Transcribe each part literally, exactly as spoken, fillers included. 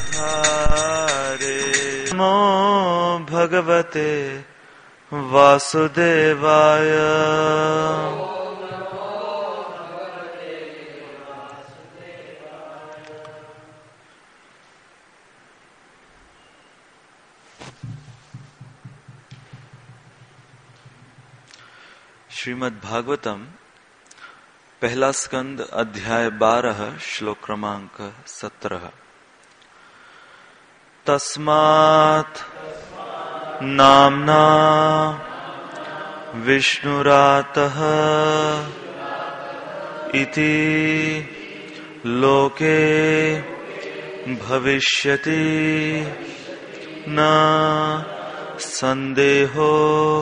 नमो भगवते वासुदेवाय। श्रीमद् भागवतम पहला स्कंद अध्याय बारह श्लोक क्रमांक सत्रह। तस्मात् नाम्ना विष्णुरातः इति लोके भविष्यति न संदेहो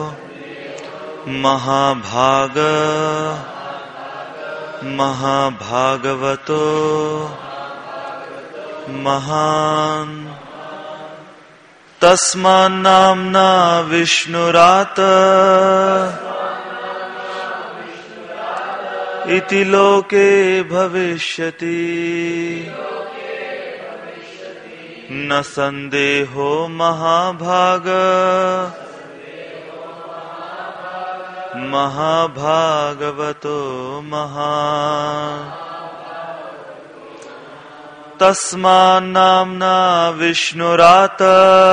महाभाग महाभागवतो महान्। तस्मान्नाम्ना विष्णुरात इति लोके भविष्यति न संदेहो महाभाग महाभागवतो महान्। तस्मान्नाम्ना विष्णुरात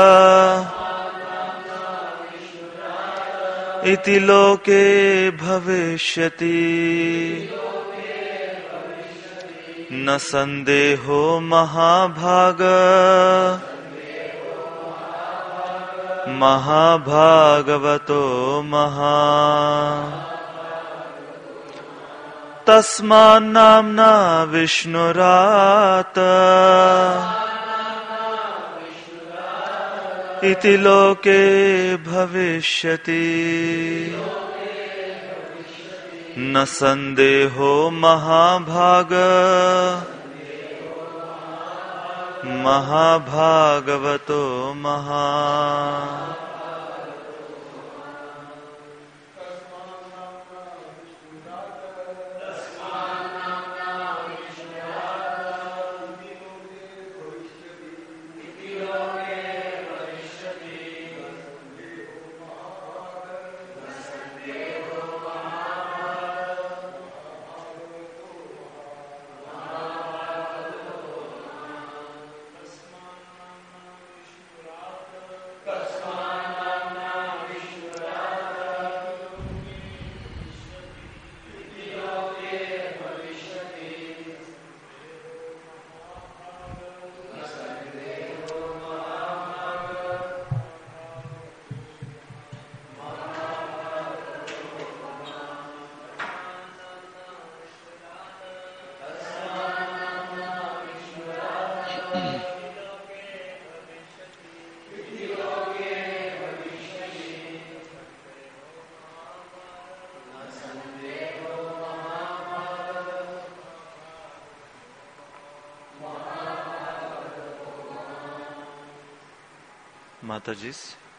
इति लोके भविष्यति न संदेहो महाभाग महाभागवतो महान्। तस्मान्नाम्ना विष्णुरात इति लोके भविष्यति न संदेहो महाभाग महाभागवतो महान्। माता जी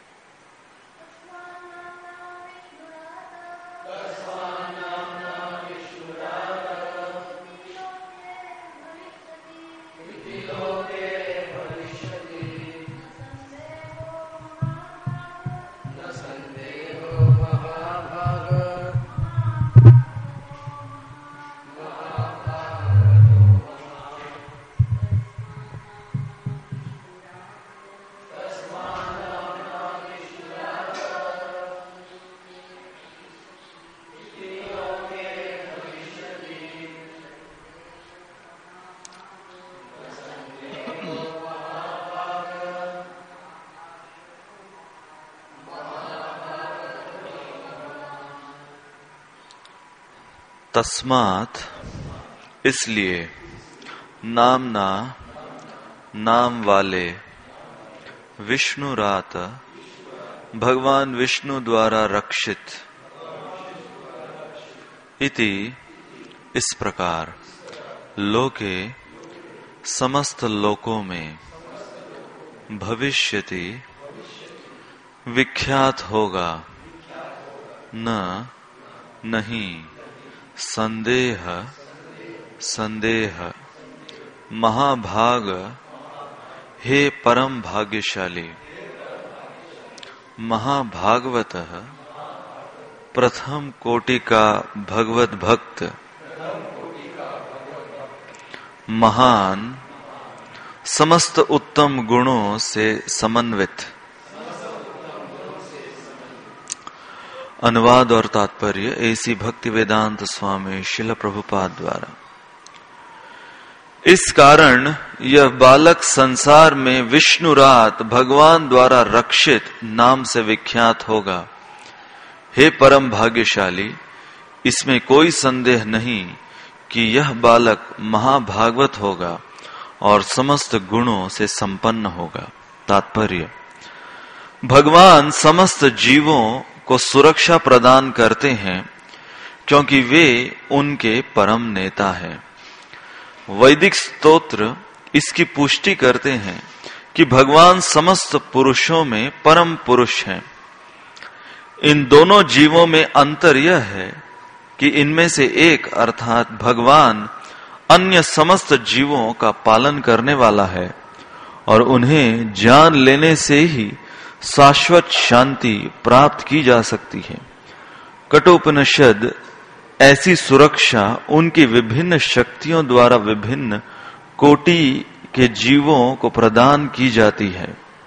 तस्मात् इसलिए नामना नाम वाले विष्णुरात भगवान विष्णु द्वारा रक्षित इति इस प्रकार लोके समस्त लोकों में भविष्यति विख्यात होगा न नहीं संदेह संदेह महाभाग हे परम भाग्यशाली महाभागवत प्रथम कोटि का भगवत भक्त महान समस्त उत्तम गुणों से समन्वित। अनुवाद और तात्पर्य ऐसी भक्ति वेदांत स्वामी शिल प्रभुपाद द्वारा। इस कारण यह बालक संसार में विष्णुरात भगवान द्वारा रक्षित नाम से विख्यात होगा। हे परम भाग्यशाली, इसमें कोई संदेह नहीं कि यह बालक महाभागवत होगा और समस्त गुणों से संपन्न होगा। तात्पर्य, भगवान समस्त जीवों को सुरक्षा प्रदान करते हैं क्योंकि वे उनके परम नेता हैं। वैदिक स्तोत्र इसकी पुष्टि करते हैं कि भगवान समस्त पुरुषों में परम पुरुष हैं। इन दोनों जीवों में अंतर यह है कि इनमें से एक अर्थात भगवान अन्य समस्त जीवों का पालन करने वाला है और उन्हें जान लेने से ही शाश्वत शांति प्राप्त की जा सकती है। कठोपनिषद ऐसी सुरक्षा उनकी विभिन्न शक्तियों द्वारा विभिन्न कोटि के जीवों को प्रदान की जाती है,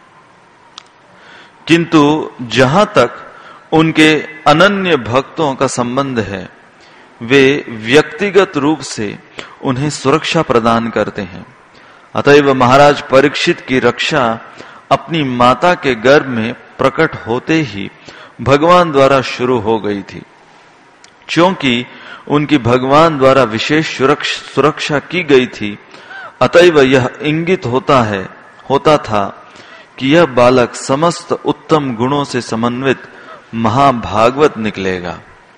किंतु जहां तक उनके अनन्य भक्तों का संबंध है वे व्यक्तिगत रूप से उन्हें सुरक्षा प्रदान करते हैं। अतएव महाराज परीक्षित की रक्षा अपनी माता के गर्भ में प्रकट होते ही भगवान द्वारा शुरू हो गई थी। क्योंकि उनकी भगवान द्वारा विशेष सुरक्षा की गई थी, अतएव यह इंगित होता है होता था कि यह बालक समस्त उत्तम गुणों से समन्वित महाभागवत निकलेगा।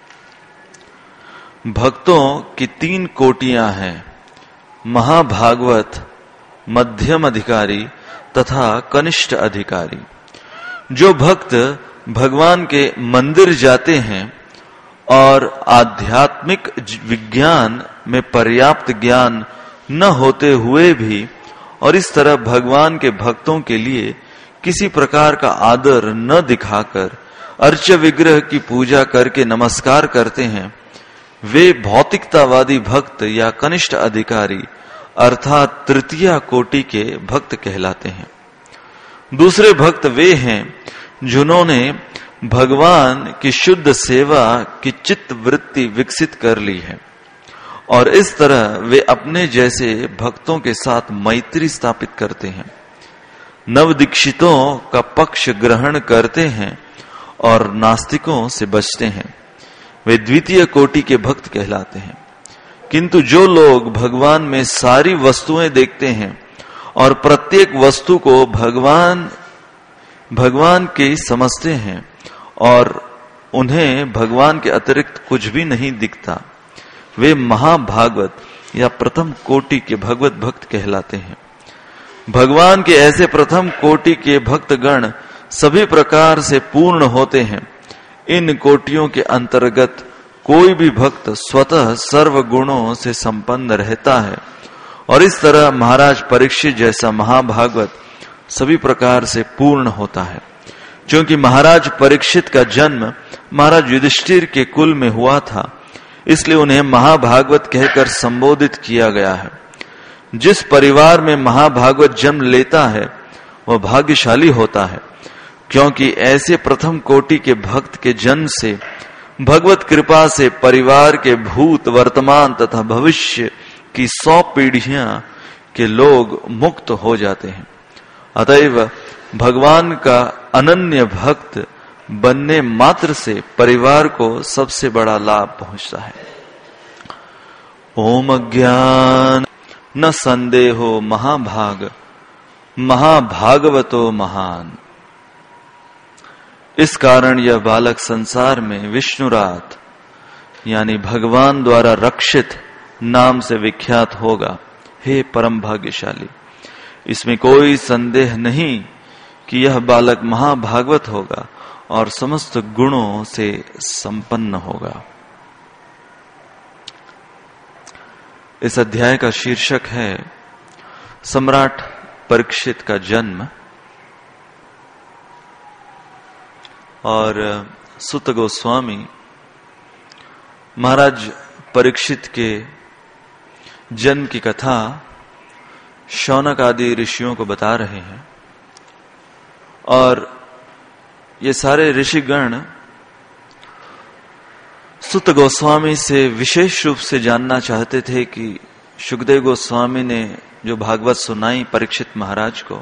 भक्तों की तीन कोटियां हैं, महाभागवत, मध्यम अधिकारी तथा कनिष्ठ अधिकारी। जो भक्त भगवान के मंदिर जाते हैं और आध्यात्मिक विज्ञान में पर्याप्त ज्ञान न होते हुए भी और इस तरह भगवान के भक्तों के लिए किसी प्रकार का आदर न दिखाकर अर्च विग्रह की पूजा करके नमस्कार करते हैं, वे भौतिकतावादी भक्त या कनिष्ठ अधिकारी अर्थात तृतीया कोटि के भक्त कहलाते हैं। दूसरे भक्त वे हैं जिन्होंने भगवान की शुद्ध सेवा की चित्त वृत्ति विकसित कर ली है और इस तरह वे अपने जैसे भक्तों के साथ मैत्री स्थापित करते हैं, नवदीक्षितों का पक्ष ग्रहण करते हैं और नास्तिकों से बचते हैं। वे द्वितीय कोटि के भक्त कहलाते हैं। किंतु जो लोग भगवान में सारी वस्तुएं देखते हैं और प्रत्येक वस्तु को भगवान भगवान के समझते हैं और उन्हें भगवान के अतिरिक्त कुछ भी नहीं दिखता, वे महाभागवत या प्रथम कोटि के भगवत भक्त कहलाते हैं। भगवान के ऐसे प्रथम कोटि के भक्तगण सभी प्रकार से पूर्ण होते हैं। इन कोटियों के अंतर्गत कोई भी भक्त स्वतः सर्व गुणों से संपन्न रहता है और इस तरह महाराज परीक्षित जैसा महाभागवत सभी प्रकार से पूर्ण होता है। क्योंकि महाराज परीक्षित का जन्म महाराज युधिष्ठिर के कुल में हुआ था, इसलिए उन्हें महाभागवत कहकर संबोधित किया गया है। जिस परिवार में महाभागवत जन्म लेता है वह भाग्यशाली होता है, क्योंकि ऐसे प्रथम कोटि के भक्त के जन्म से भगवत कृपा से परिवार के भूत, वर्तमान तथा भविष्य की सौ पीढ़ियां के लोग मुक्त हो जाते हैं। अतएव भगवान का अनन्य भक्त बनने मात्र से परिवार को सबसे बड़ा लाभ पहुंचता है। ओम अज्ञान न संदेहो महाभाग महाभागवतो महान। इस कारण यह बालक संसार में विष्णुरात यानी भगवान द्वारा रक्षित नाम से विख्यात होगा। हे परम भाग्यशाली, इसमें कोई संदेह नहीं कि यह बालक महाभागवत होगा और समस्त गुणों से संपन्न होगा। इस अध्याय का शीर्षक है सम्राट परीक्षित का जन्म और सुत गोस्वामी महाराज परीक्षित के जन्म की कथा शौनक आदि ऋषियों को बता रहे हैं। और ये सारे ऋषिगण सुत गोस्वामी से विशेष रूप से जानना चाहते थे कि शुकदेव गोस्वामी ने जो भागवत सुनाई परीक्षित महाराज को,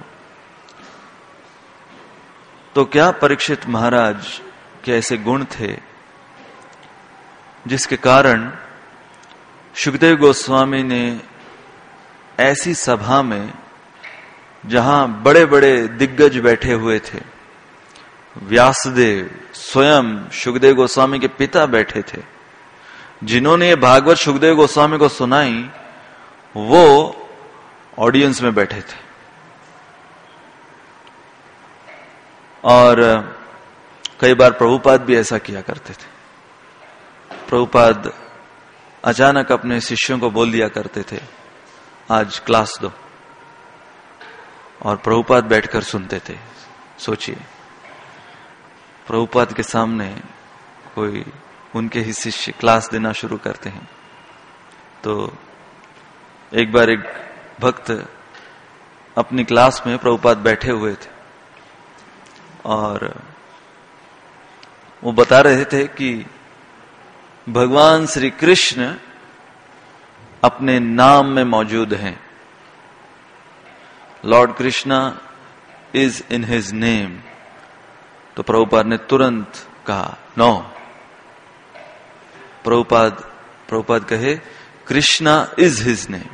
तो क्या परीक्षित महाराज के ऐसे गुण थे जिसके कारण शुकदेव गोस्वामी ने ऐसी सभा में, जहां बड़े बड़े दिग्गज बैठे हुए थे, व्यासदेव स्वयं शुकदेव गोस्वामी के पिता बैठे थे, जिन्होंने ये भागवत शुकदेव गोस्वामी को सुनाई, वो ऑडियंस में बैठे थे। और कई बार प्रभुपाद भी ऐसा किया करते थे। प्रभुपाद अचानक अपने शिष्यों को बोल दिया करते थे, आज क्लास दो, और प्रभुपाद बैठकर सुनते थे। सोचिए, प्रभुपाद के सामने कोई उनके ही शिष्य क्लास देना शुरू करते हैं। तो एक बार एक भक्त अपनी क्लास में प्रभुपाद बैठे हुए थे और वो बता रहे थे कि भगवान श्री कृष्ण अपने नाम में मौजूद हैं। Lord Krishna is in his name. तो प्रभुपाद ने तुरंत कहा, नो। प्रभुपाद प्रभुपाद कहे, कृष्णा इज हिज नेम।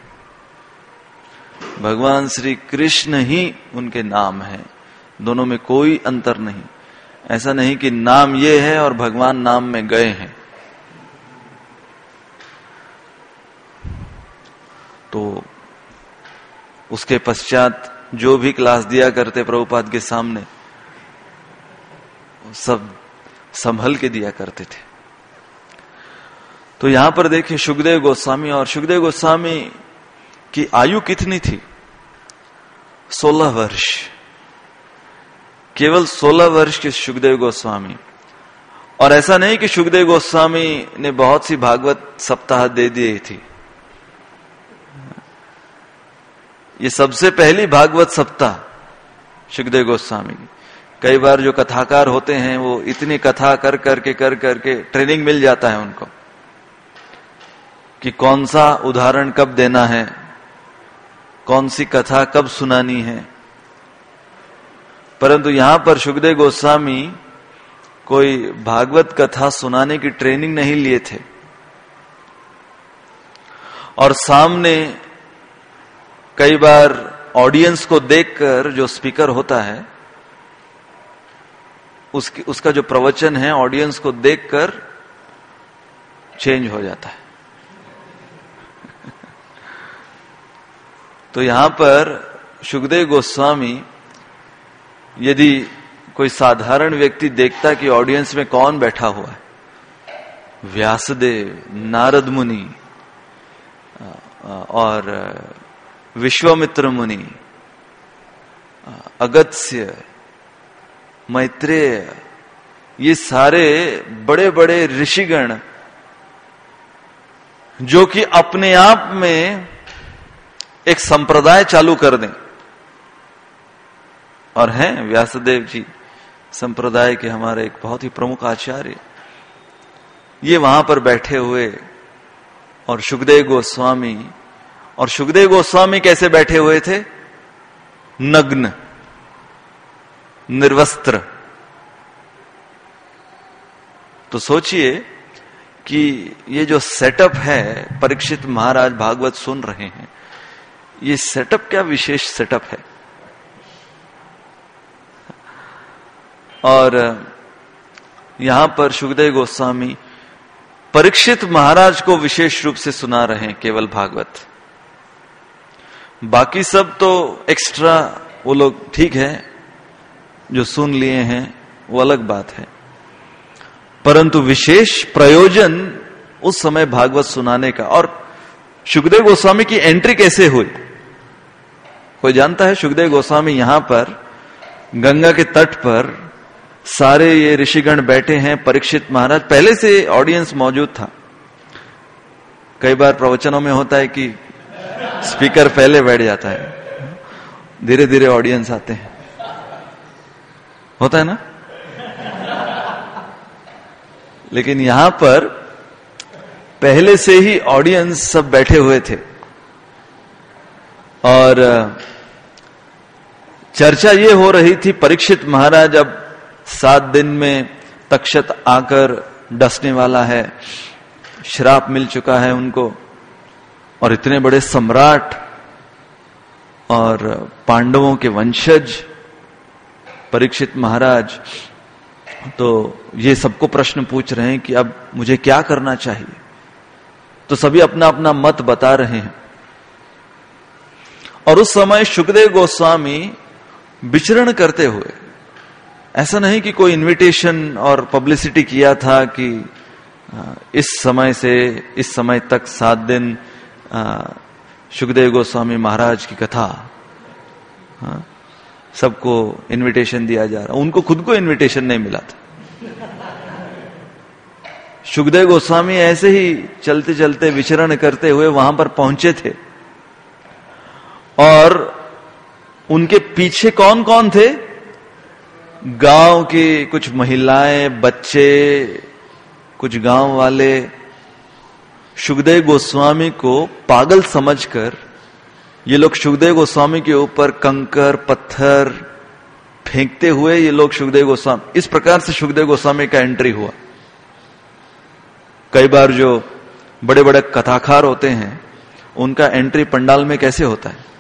भगवान श्री कृष्ण ही उनके नाम है, दोनों में कोई अंतर नहीं। ऐसा नहीं कि नाम ये है और भगवान नाम में गए हैं। तो उसके पश्चात जो भी क्लास दिया करते प्रभुपाद के सामने, सब संभल के दिया करते थे। तो यहां पर देखिए शुकदेव गोस्वामी, और शुकदेव गोस्वामी की आयु कितनी थी? सोलह वर्ष। केवल सोलह वर्ष के शुकदेव गोस्वामी। और ऐसा नहीं कि शुकदेव गोस्वामी ने बहुत सी भागवत सप्ताह दे दी थी। ये सबसे पहली भागवत सप्ताह शुकदेव गोस्वामी की। कई बार जो कथाकार होते हैं वो इतनी कथा कर करके कर करके ट्रेनिंग मिल जाता है उनको कि कौन सा उदाहरण कब देना है, कौन सी कथा कब सुनानी है। परंतु यहां पर शुकदेव गोस्वामी कोई भागवत कथा सुनाने की ट्रेनिंग नहीं लिए थे। और सामने कई बार ऑडियंस को देखकर जो स्पीकर होता है, उसकी उसका जो प्रवचन है ऑडियंस को देखकर चेंज हो जाता है। तो यहां पर शुकदेव गोस्वामी, यदि कोई साधारण व्यक्ति देखता कि ऑडियंस में कौन बैठा हुआ है, व्यासदेव, नारद मुनि और विश्वामित्र मुनि, अगस्त्य, मैत्रेय, ये सारे बड़े बड़े ऋषिगण जो कि अपने आप में एक संप्रदाय चालू कर दें, और हैं व्यासदेव जी संप्रदाय के हमारे एक बहुत ही प्रमुख आचार्य, ये वहां पर बैठे हुए, और शुकदेव गोस्वामी और शुकदेव गोस्वामी कैसे बैठे हुए थे? नग्न, निर्वस्त्र। तो सोचिए कि ये जो सेटअप है, परीक्षित महाराज भागवत सुन रहे हैं, ये सेटअप क्या विशेष सेटअप है। और यहां पर शुकदेव गोस्वामी परीक्षित महाराज को विशेष रूप से सुना रहे हैं केवल भागवत। बाकी सब तो एक्स्ट्रा, वो लोग ठीक है जो सुन लिए हैं, वो अलग बात है। परंतु विशेष प्रयोजन उस समय भागवत सुनाने का। और शुकदेव गोस्वामी की एंट्री कैसे हुई? कोई जानता है सुखदेव गोस्वामी यहां पर गंगा के तट पर सारे ये ऋषिगण बैठे हैं, परीक्षित महाराज, पहले से ऑडियंस मौजूद था। कई बार प्रवचनों में होता है कि स्पीकर पहले बैठ जाता है, धीरे धीरे ऑडियंस आते हैं, होता है ना। लेकिन यहां पर पहले से ही ऑडियंस सब बैठे हुए थे और चर्चा ये हो रही थी, परीक्षित महाराज अब सात दिन में तक्षत आकर डसने वाला है, श्राप मिल चुका है उनको, और इतने बड़े सम्राट और पांडवों के वंशज परीक्षित महाराज, तो ये सबको प्रश्न पूछ रहे हैं कि अब मुझे क्या करना चाहिए। तो सभी अपना अपना मत बता रहे हैं। और उस समय सुखदेव गोस्वामी विचरण करते हुए, ऐसा नहीं कि कोई इनविटेशन और पब्लिसिटी किया था कि इस समय से इस समय तक सात दिन सुखदेव गोस्वामी महाराज की कथा, सबको इनविटेशन दिया जा रहा, उनको खुद को इनविटेशन नहीं मिला था। सुखदेव गोस्वामी ऐसे ही चलते चलते विचरण करते हुए वहां पर पहुंचे थे और उनके पीछे कौन कौन थे? गांव की कुछ महिलाएं, बच्चे, कुछ गांव वाले सुखदेव गोस्वामी को पागल समझकर ये लोग सुखदेव गोस्वामी के ऊपर कंकर पत्थर फेंकते हुए ये लोग सुखदेव गोस्वामी, इस प्रकार से सुखदेव गोस्वामी का एंट्री हुआ। कई बार जो बड़े बड़े कथाकार होते हैं उनका एंट्री पंडाल में कैसे होता है?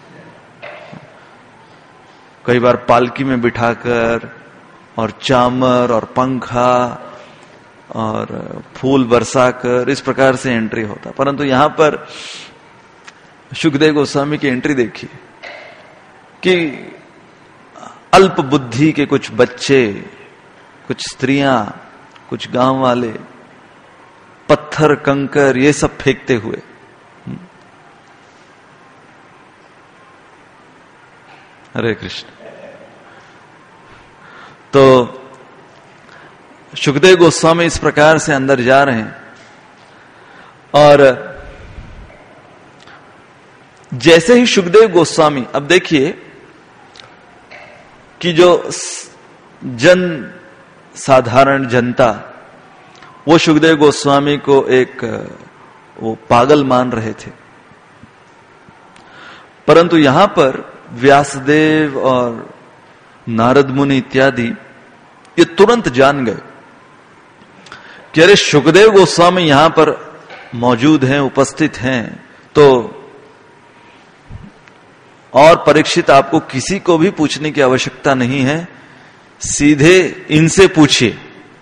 कई बार पालकी में बिठाकर और चामर और पंखा और फूल बरसाकर इस प्रकार से एंट्री होता। परंतु यहां पर सुखदेव गोस्वामी की एंट्री देखिए कि अल्प बुद्धि के कुछ बच्चे, कुछ स्त्रियां, कुछ गांव वाले पत्थर कंकर ये सब फेंकते हुए। हरे कृष्ण। तो सुखदेव गोस्वामी इस प्रकार से अंदर जा रहे हैं और जैसे ही सुखदेव गोस्वामी, अब देखिए कि जो जन साधारण जनता वो सुखदेव गोस्वामी को एक वो पागल मान रहे थे, परंतु यहां पर व्यासदेव और नारद मुनि इत्यादि ये तुरंत जान गए कि अरे सुखदेव गोस्वामी यहां पर मौजूद हैं, उपस्थित हैं, तो और परीक्षित आपको किसी को भी पूछने की आवश्यकता नहीं है, सीधे इनसे पूछिए।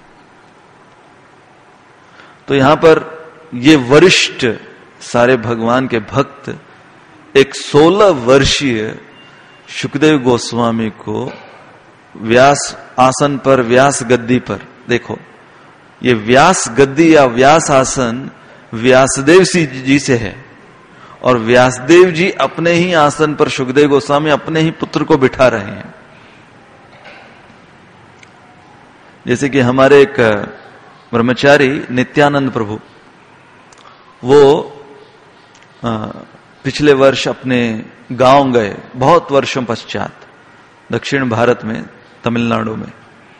तो यहां पर ये वरिष्ठ सारे भगवान के भक्त एक सोलह वर्षीय सुखदेव गोस्वामी को व्यास आसन पर, व्यास गद्दी पर, देखो ये व्यास गद्दी या व्यास आसन व्यासदेव जी से है और व्यासदेव जी अपने ही आसन पर सुखदेव गोस्वामी अपने ही पुत्र को बिठा रहे हैं। जैसे कि हमारे एक ब्रह्मचारी नित्यानंद प्रभु, वो आ, पिछले वर्ष अपने गांव गए, बहुत वर्षों पश्चात, दक्षिण भारत में, तमिलनाडु में।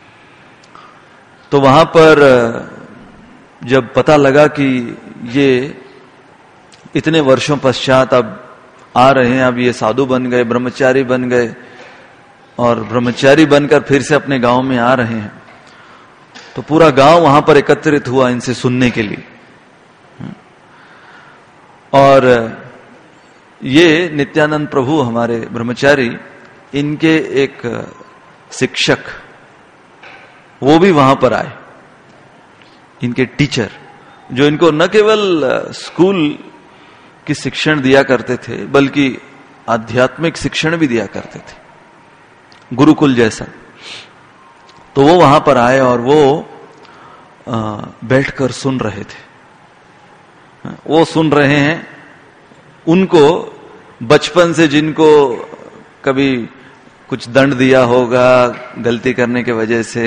तो वहां पर जब पता लगा कि ये इतने वर्षों पश्चात अब आ रहे हैं, अब ये साधु बन गए, ब्रह्मचारी बन गए और ब्रह्मचारी बनकर फिर से अपने गांव में आ रहे हैं, तो पूरा गांव वहां पर एकत्रित हुआ इनसे सुनने के लिए। और ये नित्यानंद प्रभु हमारे ब्रह्मचारी, इनके एक शिक्षक वो भी वहां पर आए, इनके टीचर, जो इनको न केवल स्कूल की शिक्षण दिया करते थे बल्कि आध्यात्मिक शिक्षण भी दिया करते थे, गुरुकुल जैसा। तो वो वहां पर आए और वो बैठकर सुन रहे थे। वो सुन रहे हैं उनको बचपन से जिनको कभी कुछ दंड दिया होगा गलती करने के वजह से,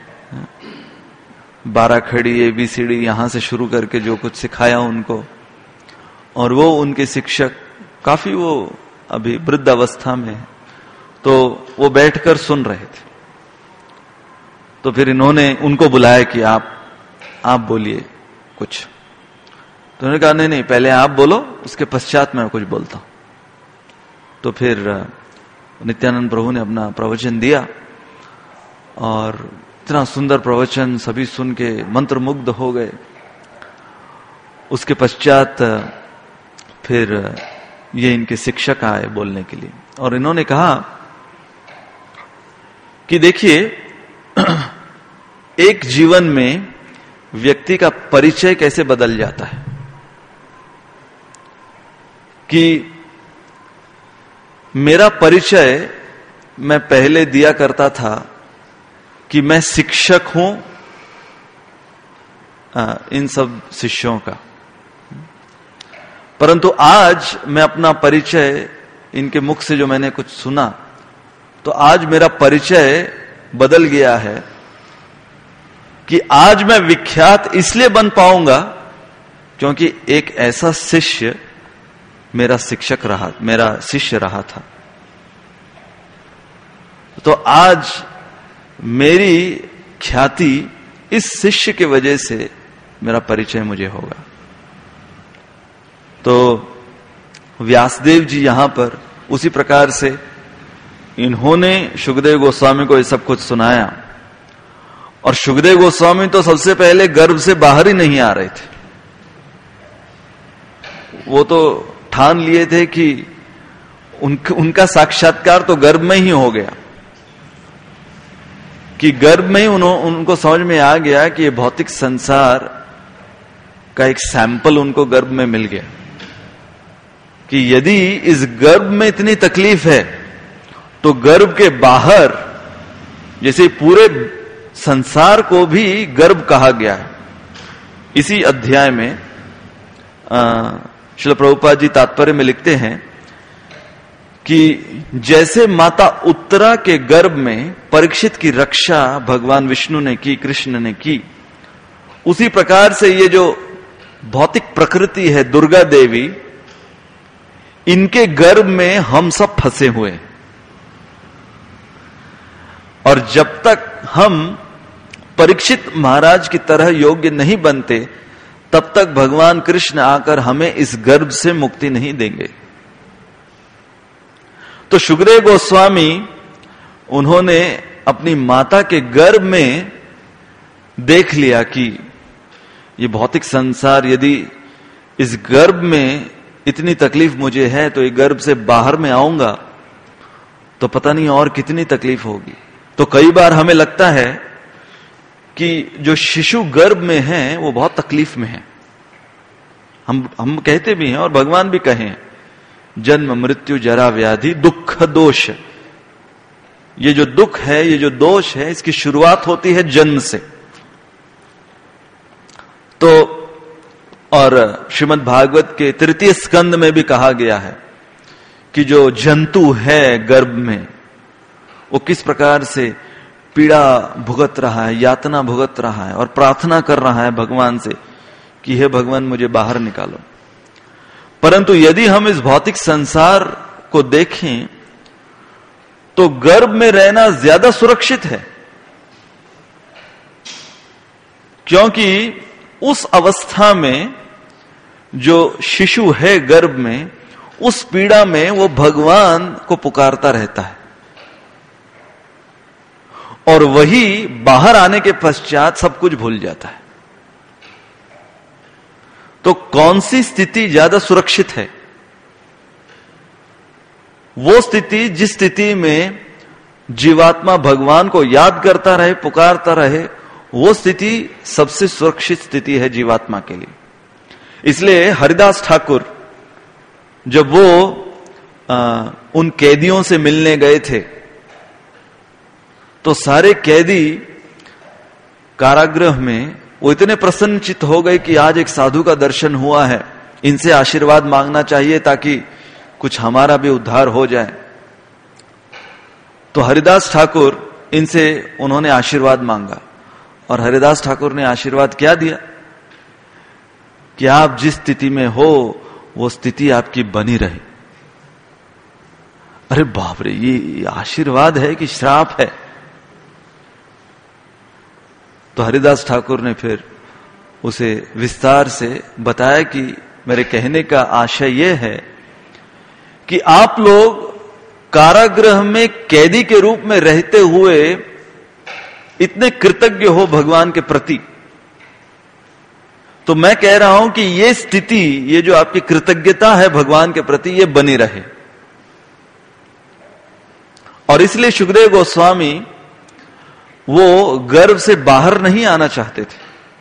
बारह खड़ी एबीसीडी यहां से शुरू करके जो कुछ सिखाया उनको, और वो उनके शिक्षक काफी वो अभी वृद्ध अवस्था में है, तो वो बैठकर सुन रहे थे। तो फिर इन्होंने उनको बुलाया कि आप आप बोलिए कुछ। तो उन्होंने कहा नहीं नहीं पहले आप बोलो, उसके पश्चात मैं कुछ बोलता हूं। तो फिर नित्यानंद प्रभु ने अपना प्रवचन दिया, और इतना सुंदर प्रवचन, सभी सुन के मंत्रमुग्ध हो गए। उसके पश्चात फिर ये इनके शिक्षक आए बोलने के लिए, और इन्होंने कहा कि देखिए एक जीवन में व्यक्ति का परिचय कैसे बदल जाता है, कि मेरा परिचय मैं पहले दिया करता था कि मैं शिक्षक हूं आ, इन सब शिष्यों का, परंतु आज मैं अपना परिचय, इनके मुख से जो मैंने कुछ सुना, तो आज मेरा परिचय बदल गया है कि आज मैं विख्यात इसलिए बन पाऊंगा क्योंकि एक ऐसा शिष्य मेरा शिक्षक रहा, मेरा शिष्य रहा था। तो आज मेरी ख्याति इस शिष्य की वजह से मेरा परिचय मुझे होगा। तो व्यासदेव जी यहां पर उसी प्रकार से इन्होंने शुकदेव गोस्वामी को ये सब कुछ सुनाया, और शुकदेव गोस्वामी तो सबसे पहले गर्भ से बाहर ही नहीं आ रहे थे। वो तो ठान लिए थे कि उन, उनका साक्षात्कार तो गर्भ में ही हो गया, कि गर्भ में ही उन्हों, उनको समझ में आ गया कि ये भौतिक संसार का एक सैंपल उनको गर्भ में मिल गया, कि यदि इस गर्भ में इतनी तकलीफ है तो गर्भ के बाहर, जैसे पूरे संसार को भी गर्भ कहा गया है। इसी अध्याय में श्रील प्रभुपाद जी तात्पर्य में लिखते हैं कि जैसे माता उत्तरा के गर्भ में परीक्षित की रक्षा भगवान विष्णु ने की, कृष्ण ने की, उसी प्रकार से ये जो भौतिक प्रकृति है दुर्गा देवी, इनके गर्भ में हम सब फंसे हुए हैं। और जब तक हम परीक्षित महाराज की तरह योग्य नहीं बनते, तब तक भगवान कृष्ण आकर हमें इस गर्भ से मुक्ति नहीं देंगे। तो शुकदेव गोस्वामी उन्होंने अपनी माता के गर्भ में देख लिया कि ये भौतिक संसार, यदि इस गर्भ में इतनी तकलीफ मुझे है, तो ये गर्भ से बाहर में आऊंगा तो पता नहीं और कितनी तकलीफ होगी। तो कई बार हमें लगता है कि जो शिशु गर्भ में है वो बहुत तकलीफ में है। हम हम कहते भी हैं और भगवान भी कहें, जन्म मृत्यु जरा व्याधि दुख दोष। ये जो दुख है, ये जो दोष है, इसकी शुरुआत होती है जन्म से। तो और श्रीमद् भागवत के तृतीय स्कंद में भी कहा गया है कि जो जंतु है गर्भ में, वो किस प्रकार से पीड़ा भुगत रहा है, यातना भुगत रहा है, और प्रार्थना कर रहा है भगवान से कि हे भगवान मुझे बाहर निकालो। परंतु यदि हम इस भौतिक संसार को देखें तो गर्भ में रहना ज्यादा सुरक्षित है, क्योंकि उस अवस्था में जो शिशु है गर्भ में, उस पीड़ा में वो भगवान को पुकारता रहता है, और वही बाहर आने के पश्चात सब कुछ भूल जाता है। तो कौन सी स्थिति ज्यादा सुरक्षित है? वो स्थिति जिस स्थिति में जीवात्मा भगवान को याद करता रहे, पुकारता रहे, वो स्थिति सबसे सुरक्षित स्थिति है जीवात्मा के लिए। इसलिए हरिदास ठाकुर जब वो आ, उन कैदियों से मिलने गए थे, तो सारे कैदी कारागृह में वो इतने प्रसन्नचित हो गए कि आज एक साधु का दर्शन हुआ है, इनसे आशीर्वाद मांगना चाहिए ताकि कुछ हमारा भी उद्धार हो जाए। तो हरिदास ठाकुर इनसे उन्होंने आशीर्वाद मांगा और हरिदास ठाकुर ने आशीर्वाद क्या दिया कि आप जिस स्थिति में हो वो स्थिति आपकी बनी रहे। अरे बाप रे, ये आशीर्वाद है कि श्राप है? तो हरिदास ठाकुर ने फिर उसे विस्तार से बताया कि मेरे कहने का आशय यह है कि आप लोग कारागृह में कैदी के रूप में रहते हुए इतने कृतज्ञ हो भगवान के प्रति, तो मैं कह रहा हूं कि ये स्थिति, ये जो आपकी कृतज्ञता है भगवान के प्रति, ये बनी रहे। और इसलिए सुखदेव गोस्वामी वो गर्भ से बाहर नहीं आना चाहते थे।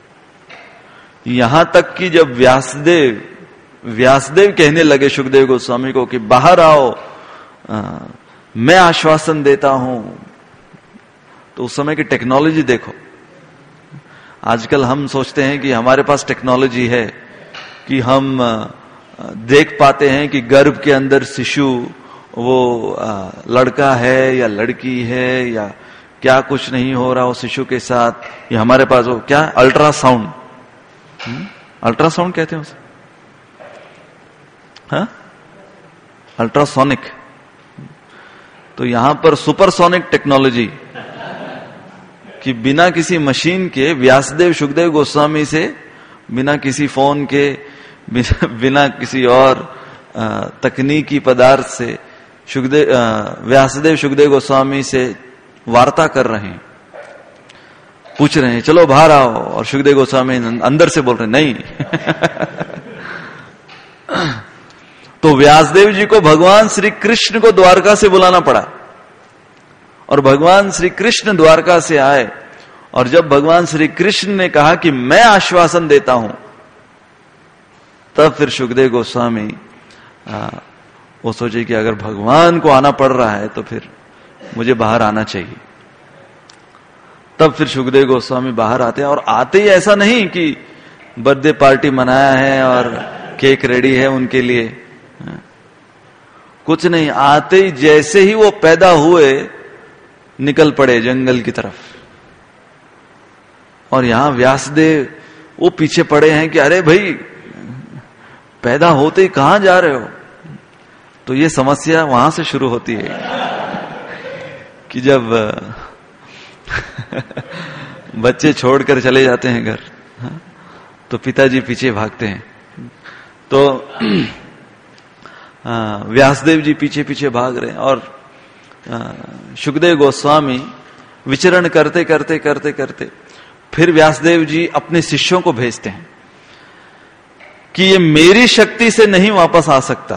यहां तक कि जब व्यासदेव व्यासदेव कहने लगे सुखदेव गोस्वामी को कि बाहर आओ, आ, मैं आश्वासन देता हूं, तो उस समय की टेक्नोलॉजी देखो। आजकल हम सोचते हैं कि हमारे पास टेक्नोलॉजी है कि हम देख पाते हैं कि गर्भ के अंदर शिशु वो लड़का है या लड़की है या क्या कुछ नहीं हो रहा हो शिशु के साथ। ये हमारे पास वो क्या अल्ट्रासाउंड, अल्ट्रासाउंड कहते हैं उसे, हाँ, अल्ट्रासोनिक। तो यहां पर सुपरसोनिक टेक्नोलॉजी कि बिना किसी मशीन के व्यासदेव सुखदेव गोस्वामी से, बिना किसी फोन के, बिना, बिना किसी और तकनीकी पदार्थ से सुखदेव व्यासदेव सुखदेव गोस्वामी से वार्ता कर रहे हैं, पूछ रहे हैं चलो बाहर आओ, और सुखदेव गोस्वामी अंदर से बोल रहे नहीं। तो व्यासदेव जी को भगवान श्री कृष्ण को द्वारका से बुलाना पड़ा, और भगवान श्री कृष्ण द्वारका से आए, और जब भगवान श्री कृष्ण ने कहा कि मैं आश्वासन देता हूं, तब फिर सुखदेव गोस्वामी आ, वो सोचे कि अगर भगवान को आना पड़ रहा है तो फिर मुझे बाहर आना चाहिए। तब फिर सुखदेव गोस्वामी बाहर आते हैं, और आते ही ऐसा नहीं कि बर्थडे पार्टी मनाया है और केक रेडी है उनके लिए, कुछ नहीं, आते ही जैसे ही वो पैदा हुए निकल पड़े जंगल की तरफ। और यहां व्यासदेव वो पीछे पड़े हैं कि अरे भाई पैदा होते ही कहां जा रहे हो। तो ये समस्या वहां से शुरू होती है कि जब बच्चे छोड़कर चले जाते हैं घर, तो पिताजी पीछे भागते हैं। तो व्यासदेव जी पीछे पीछे भाग रहे हैं, और सुखदेव गोस्वामी विचरण करते करते करते करते फिर व्यासदेव जी अपने शिष्यों को भेजते हैं कि ये मेरी शक्ति से नहीं वापस आ सकता,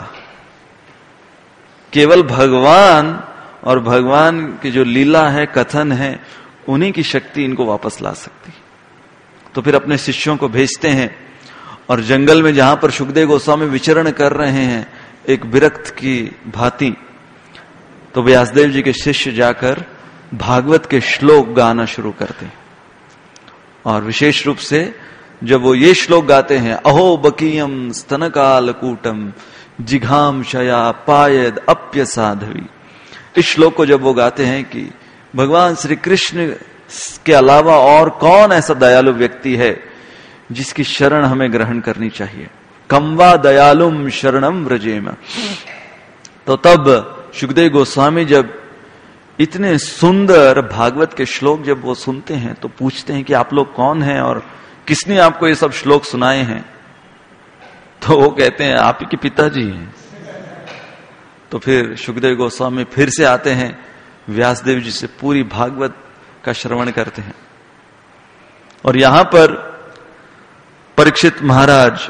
केवल भगवान और भगवान की जो लीला है, कथन है, उन्हीं की शक्ति इनको वापस ला सकती। तो फिर अपने शिष्यों को भेजते हैं, और जंगल में जहां पर सुखदेव गोस्वामी विचरण कर रहे हैं एक विरक्त की भांति, तो व्यासदेव जी के शिष्य जाकर भागवत के श्लोक गाना शुरू करते हैं। और विशेष रूप से जब वो ये श्लोक गाते हैं, अहो बकीयम स्तनकालकूटम जिघाम शया पायद अप्य साधवी, इस श्लोक को जब वो गाते हैं कि भगवान श्री कृष्ण के अलावा और कौन ऐसा दयालु व्यक्ति है जिसकी शरण हमें ग्रहण करनी चाहिए, कम्वा दयालुम शरणम व्रजेम। तो तब सुखदेव गोस्वामी जब इतने सुंदर भागवत के श्लोक जब वो सुनते हैं, तो पूछते हैं कि आप लोग कौन हैं और किसने आपको ये सब श्लोक सुनाए हैं। तो वो कहते हैं आप ही के पिताजी हैं। तो फिर सुखदेव गोस्वामी फिर से आते हैं, व्यासदेव जी से पूरी भागवत का श्रवण करते हैं। और यहां पर परीक्षित महाराज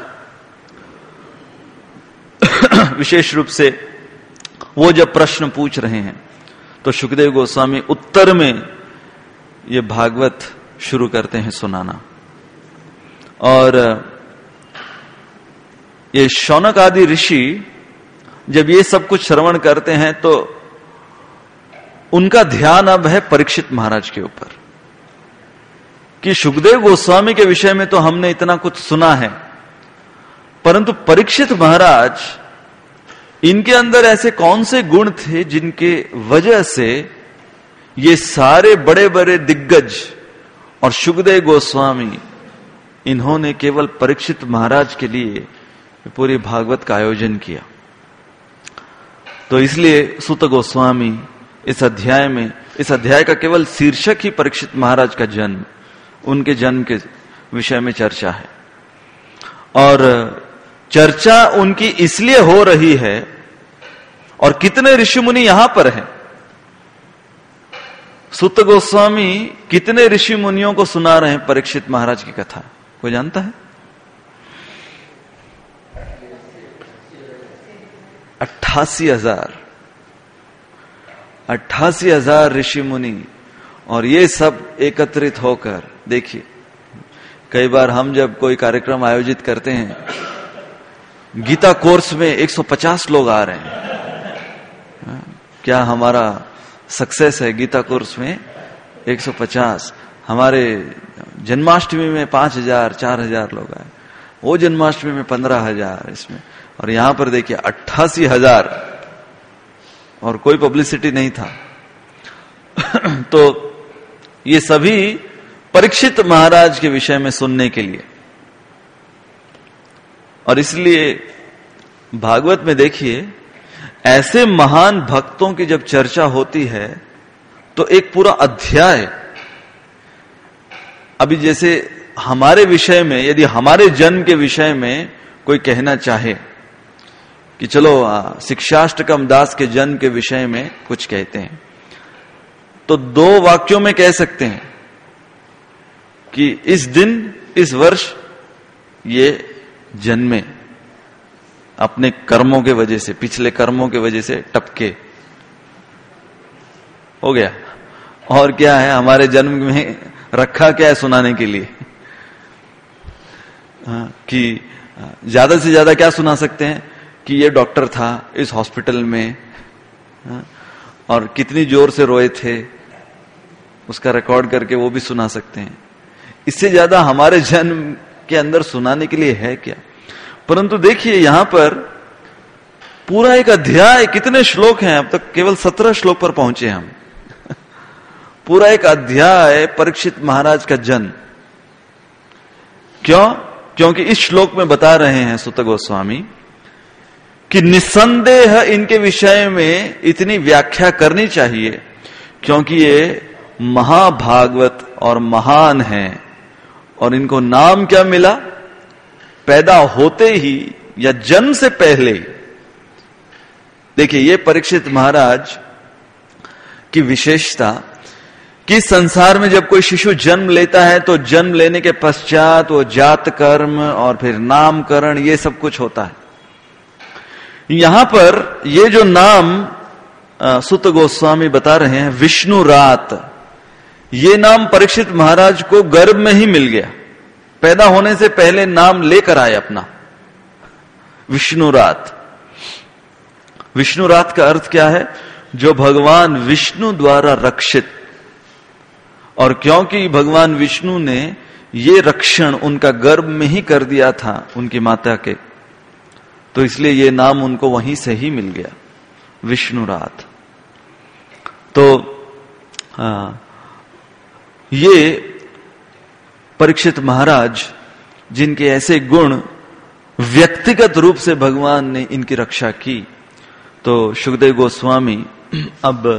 विशेष रूप से वो जब प्रश्न पूछ रहे हैं, तो सुखदेव गोस्वामी उत्तर में ये भागवत शुरू करते हैं सुनाना। और ये शौनक आदि ऋषि जब ये सब कुछ श्रवण करते हैं, तो उनका ध्यान अब है परीक्षित महाराज के ऊपर कि सुखदेव गोस्वामी के विषय में तो हमने इतना कुछ सुना है, परंतु परीक्षित महाराज, इनके अंदर ऐसे कौन से गुण थे जिनके वजह से ये सारे बड़े बड़े दिग्गज और शुकदेव गोस्वामी, इन्होंने केवल परीक्षित महाराज के लिए पूरी भागवत का आयोजन किया। तो इसलिए सूत गोस्वामी इस अध्याय में, इस अध्याय का केवल शीर्षक ही परीक्षित महाराज का जन्म, उनके जन्म के विषय में चर्चा है। और चर्चा उनकी इसलिए हो रही है, और कितने ऋषि मुनि यहां पर हैं। सूत गोस्वामी कितने ऋषि मुनियों को सुना रहे हैं परीक्षित महाराज की कथा, कोई जानता है? अट्ठासी हजार अट्ठासी हजार ऋषि मुनि, और ये सब एकत्रित होकर, देखिए कई बार हम जब कोई कार्यक्रम आयोजित करते हैं, गीता कोर्स में एक सौ पचास लोग आ रहे हैं। क्या हमारा सक्सेस है? गीता कोर्स में एक सौ पचास, हमारे जन्माष्टमी में पांच हजार चार हजार लोग आए, वो जन्माष्टमी में पंद्रह हजार इसमें, और यहां पर देखिए अट्ठासी हजार, और कोई पब्लिसिटी नहीं था। तो ये सभी परीक्षित महाराज के विषय में सुनने के लिए। और इसलिए भागवत में देखिए, ऐसे महान भक्तों की जब चर्चा होती है तो एक पूरा अध्याय, अभी जैसे हमारे विषय में, यदि हमारे जन्म के विषय में कोई कहना चाहे कि चलो शिक्षाष्टकम दास के जन्म के विषय में कुछ कहते हैं, तो दो वाक्यों में कह सकते हैं कि इस दिन, इस वर्ष ये जन्मे, अपने कर्मों के वजह से, पिछले कर्मों के वजह से टपके, हो गया। और क्या है हमारे जन्म में रखा, क्या है सुनाने के लिए? कि ज्यादा से ज्यादा क्या सुना सकते हैं कि ये डॉक्टर था इस हॉस्पिटल में, और कितनी जोर से रोए थे, उसका रिकॉर्ड करके वो भी सुना सकते हैं। इससे ज्यादा हमारे जन्म के अंदर सुनाने के लिए है क्या? परंतु देखिए यहां पर पूरा एक अध्याय, कितने श्लोक हैं, अब तक केवल सत्रह श्लोक पर पहुंचे हम। पूरा एक अध्याय परीक्षित महाराज का जन्म। क्यों? क्योंकि इस श्लोक में बता रहे हैं सूत गोस्वामी कि निस्संदेह इनके विषय में इतनी व्याख्या करनी चाहिए, क्योंकि ये महाभागवत और महान हैं, और इनको नाम क्या मिला? पैदा होते ही या जन्म से पहले। देखिए ये परीक्षित महाराज की विशेषता कि संसार में जब कोई शिशु जन्म लेता है तो जन्म लेने के पश्चात वो जात कर्म और फिर नामकरण, ये सब कुछ होता है। यहां पर ये जो नाम सूत गोस्वामी बता रहे हैं, विष्णु रात, ये नाम परीक्षित महाराज को गर्भ में ही मिल गया, पैदा होने से पहले नाम लेकर आए अपना, विष्णु रात। विष्णु रात का अर्थ क्या है? जो भगवान विष्णु द्वारा रक्षित। और क्योंकि भगवान विष्णु ने ये रक्षण उनका गर्भ में ही कर दिया था उनकी माता के, तो इसलिए ये नाम उनको वहीं से ही मिल गया, विष्णु रात। तो आ, ये परीक्षित महाराज, जिनके ऐसे गुण व्यक्तिगत रूप से भगवान ने इनकी रक्षा की, तो शुकदेव गोस्वामी अब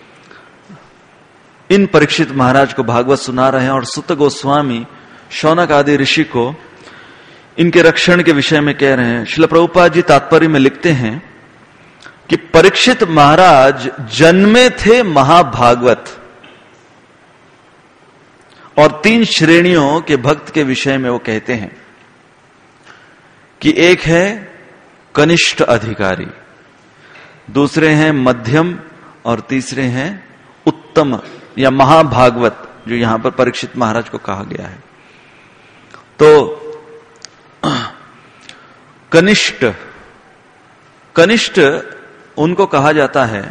इन परीक्षित महाराज को भागवत सुना रहे हैं, और सुत गोस्वामी शौनक आदि ऋषि को इनके रक्षण के विषय में कह रहे हैं। श्रील प्रभुपाद जी तात्पर्य में लिखते हैं कि परीक्षित महाराज जन्मे थे महाभागवत, और तीन श्रेणियों के भक्त के विषय में वो कहते हैं कि एक है कनिष्ठ अधिकारी, दूसरे हैं मध्यम, और तीसरे हैं उत्तम या महाभागवत, जो यहां पर परीक्षित महाराज को कहा गया है। तो कनिष्ठ कनिष्ठ उनको कहा जाता है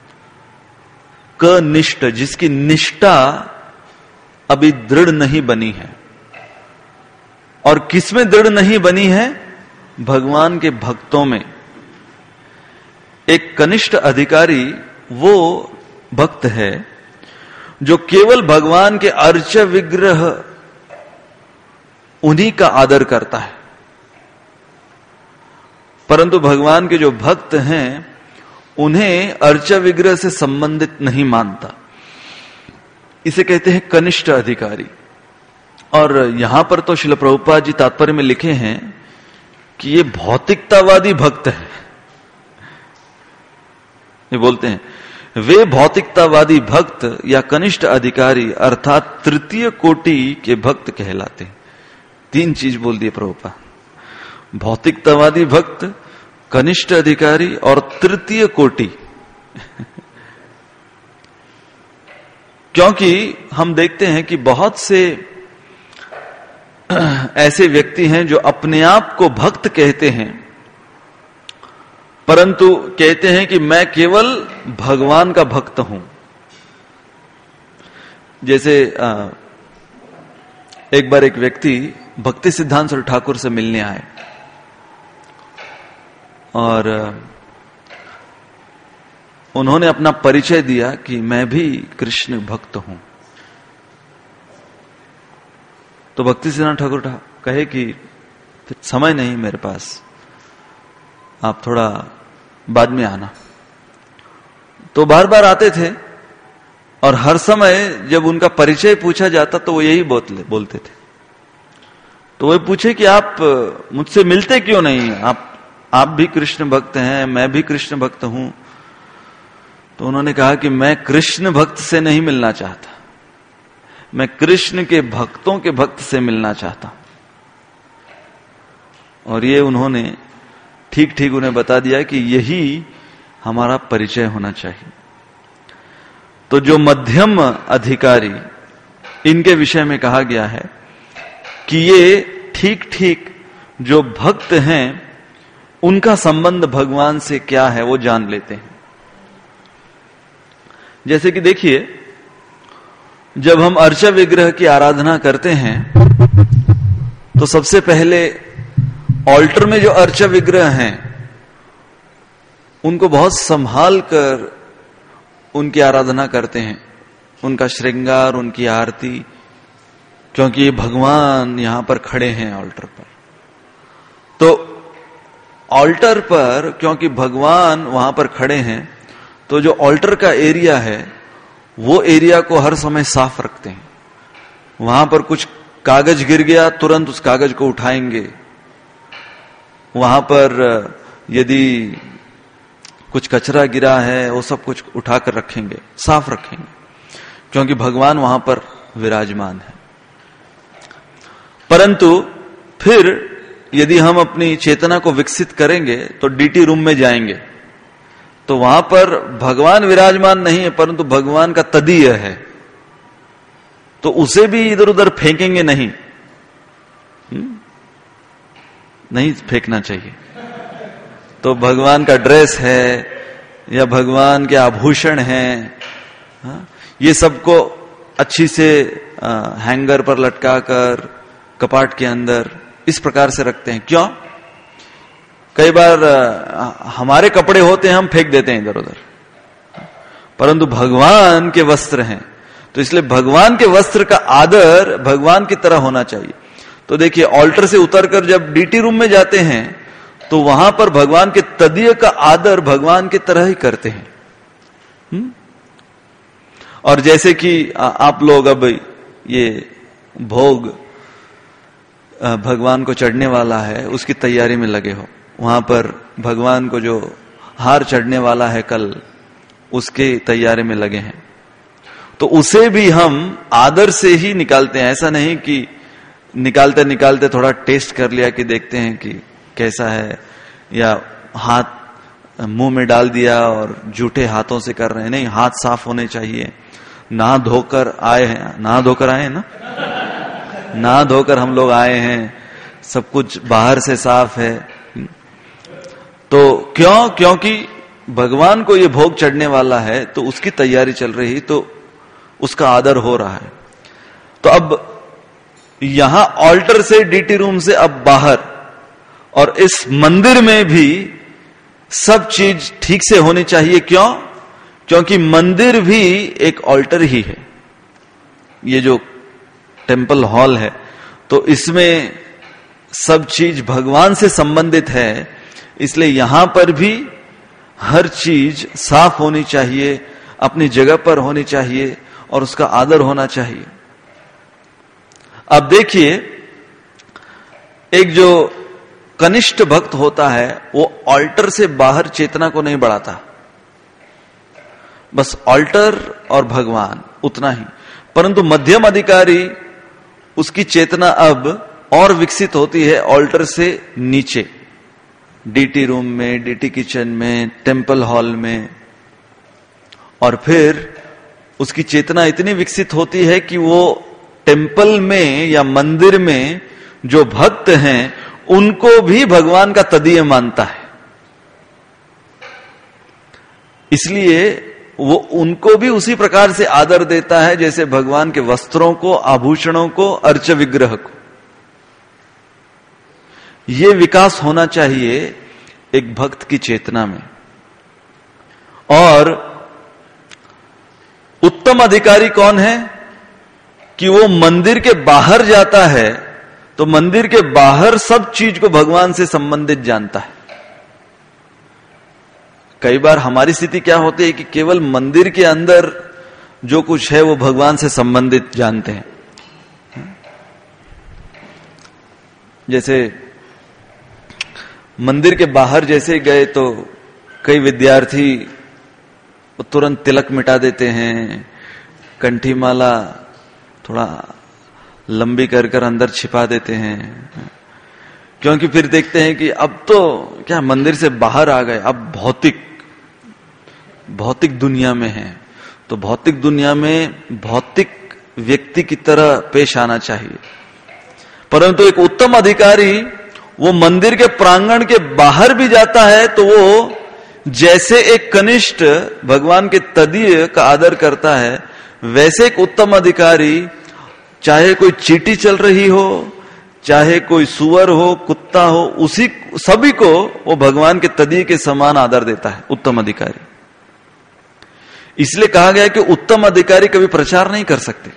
कनिष्ठ, जिसकी निष्ठा अभी दृढ़ नहीं बनी है। और किसमें दृढ़ नहीं बनी है? भगवान के भक्तों में। एक कनिष्ठ अधिकारी वो भक्त है जो केवल भगवान के अर्च विग्रह उन्हीं का आदर करता है, परंतु भगवान के जो भक्त हैं उन्हें अर्च विग्रह से संबंधित नहीं मानता। इसे कहते हैं कनिष्ठ अधिकारी। और यहां पर तो श्रील प्रभुपाद जी तात्पर्य में लिखे हैं कि ये भौतिकतावादी भक्त है। ये बोलते हैं वे भौतिकतावादी भक्त या कनिष्ठ अधिकारी अर्थात तृतीय कोटि के भक्त कहलाते हैं। तीन चीज बोल दिए प्रभुपाद, भौतिकतावादी भक्त, कनिष्ठ अधिकारी और तृतीय कोटि। क्योंकि हम देखते हैं कि बहुत से ऐसे व्यक्ति हैं जो अपने आप को भक्त कहते हैं, परंतु कहते हैं कि मैं केवल भगवान का भक्त हूं। जैसे एक बार एक व्यक्ति भक्ति सिद्धांत सरस्वती ठाकुर से मिलने आए और उन्होंने अपना परिचय दिया कि मैं भी कृष्ण भक्त हूं। तो भक्ति सिद्धांत ठाकुर कहे कि समय नहीं मेरे पास, आप थोड़ा बाद में आना। तो बार बार आते थे और हर समय जब उनका परिचय पूछा जाता तो वो यही बोलते थे। तो वो पूछे कि आप मुझसे मिलते क्यों नहीं, आप आप भी कृष्ण भक्त हैं, मैं भी कृष्ण भक्त हूं। तो उन्होंने कहा कि मैं कृष्ण भक्त से नहीं मिलना चाहता, मैं कृष्ण के भक्तों के भक्त से मिलना चाहता। और ये उन्होंने ठीक ठीक उन्हें बता दिया कि यही हमारा परिचय होना चाहिए। तो जो मध्यम अधिकारी, इनके विषय में कहा गया है कि ये ठीक ठीक जो भक्त हैं उनका संबंध भगवान से क्या है वो जान लेते हैं। जैसे कि देखिए, जब हम अर्च विग्रह की आराधना करते हैं तो सबसे पहले ऑल्टर में जो अर्च विग्रह हैं उनको बहुत संभाल कर उनकी आराधना करते हैं, उनका श्रृंगार, उनकी आरती, क्योंकि ये भगवान यहां पर खड़े हैं ऑल्टर पर। तो ऑल्टर पर क्योंकि भगवान वहां पर खड़े हैं तो जो ऑल्टर का एरिया है वो एरिया को हर समय साफ रखते हैं। वहां पर कुछ कागज गिर गया तुरंत उस कागज को उठाएंगे, वहां पर यदि कुछ कचरा गिरा है वो सब कुछ उठाकर रखेंगे, साफ रखेंगे, क्योंकि भगवान वहां पर विराजमान है। परंतु फिर यदि हम अपनी चेतना को विकसित करेंगे तो डीटी रूम में जाएंगे तो वहां पर भगवान विराजमान नहीं है, परंतु भगवान का तदीय है, तो उसे भी इधर उधर फेंकेंगे नहीं। हुँ? नहीं फेंकना चाहिए। तो भगवान का ड्रेस है या भगवान के आभूषण हैं, हाँ? ये सबको अच्छी से आ, हैंगर पर लटकाकर कपाट के अंदर इस प्रकार से रखते हैं। क्यों? कई बार आ, हमारे कपड़े होते हैं, हम फेंक देते हैं इधर उधर, परंतु भगवान के वस्त्र हैं, तो इसलिए भगवान के वस्त्र का आदर भगवान की तरह होना चाहिए। तो देखिए, ऑल्टर से उतरकर जब डीटी रूम में जाते हैं तो वहां पर भगवान के तदीय का आदर भगवान की तरह ही करते हैं। हुँ? और जैसे कि आप लोग अब ये भोग भगवान को चढ़ने वाला है उसकी तैयारी में लगे हो, वहां पर भगवान को जो हार चढ़ने वाला है कल, उसके तैयारी में लगे हैं, तो उसे भी हम आदर से ही निकालते हैं। ऐसा नहीं कि निकालते निकालते थोड़ा टेस्ट कर लिया कि देखते हैं कि कैसा है, या हाथ मुंह में डाल दिया और जूठे हाथों से कर रहे हैं। नहीं, हाथ साफ होने चाहिए। नहा धोकर आए हैं, नहा धोकर आए हैं ना, नहा धोकर हम लोग आए हैं, सब कुछ बाहर से साफ है। तो क्यों? क्योंकि भगवान को ये भोग चढ़ने वाला है, तो उसकी तैयारी चल रही, तो उसका आदर हो रहा है। तो अब यहां ऑल्टर से डीटी रूम से अब बाहर, और इस मंदिर में भी सब चीज ठीक से होनी चाहिए। क्यों? क्योंकि मंदिर भी एक ऑल्टर ही है। ये जो टेम्पल हॉल है, तो इसमें सब चीज भगवान से संबंधित है, इसलिए यहां पर भी हर चीज साफ होनी चाहिए, अपनी जगह पर होनी चाहिए और उसका आदर होना चाहिए। अब देखिए, एक जो कनिष्ठ भक्त होता है वो ऑल्टर से बाहर चेतना को नहीं बढ़ाता, बस ऑल्टर और भगवान उतना ही। परंतु मध्यम अधिकारी, उसकी चेतना अब और विकसित होती है ऑल्टर से नीचे, डीटी रूम में, डीटी किचन में, टेम्पल हॉल में, और फिर उसकी चेतना इतनी विकसित होती है कि वो टेम्पल में या मंदिर में जो भक्त हैं उनको भी भगवान का तदीय मानता है। इसलिए वो उनको भी उसी प्रकार से आदर देता है जैसे भगवान के वस्त्रों को, आभूषणों को, अर्च विग्रह को। ये विकास होना चाहिए एक भक्त की चेतना में। और उत्तम अधिकारी कौन है कि वो मंदिर के बाहर जाता है तो मंदिर के बाहर सब चीज को भगवान से संबंधित जानता है। कई बार हमारी स्थिति क्या होती है कि केवल मंदिर के अंदर जो कुछ है वो भगवान से संबंधित जानते हैं। जैसे मंदिर के बाहर जैसे गए तो कई विद्यार्थी तुरंत तिलक मिटा देते हैं, कंठी माला थोड़ा लंबी कर कर अंदर छिपा देते हैं, क्योंकि फिर देखते हैं कि अब तो क्या मंदिर से बाहर आ गए, अब भौतिक भौतिक दुनिया में है, तो भौतिक दुनिया में भौतिक व्यक्ति की तरह पेश आना चाहिए। परंतु एक उत्तम अधिकारी वो मंदिर के प्रांगण के बाहर भी जाता है तो वो जैसे एक कनिष्ठ भगवान के तदीय का आदर करता है, वैसे एक उत्तम अधिकारी चाहे कोई चींटी चल रही हो, चाहे कोई सुअर हो, कुत्ता हो, उसी सभी को वो भगवान के तदीय के समान आदर देता है उत्तम अधिकारी। इसलिए कहा गया कि उत्तम अधिकारी कभी प्रचार नहीं कर सकते,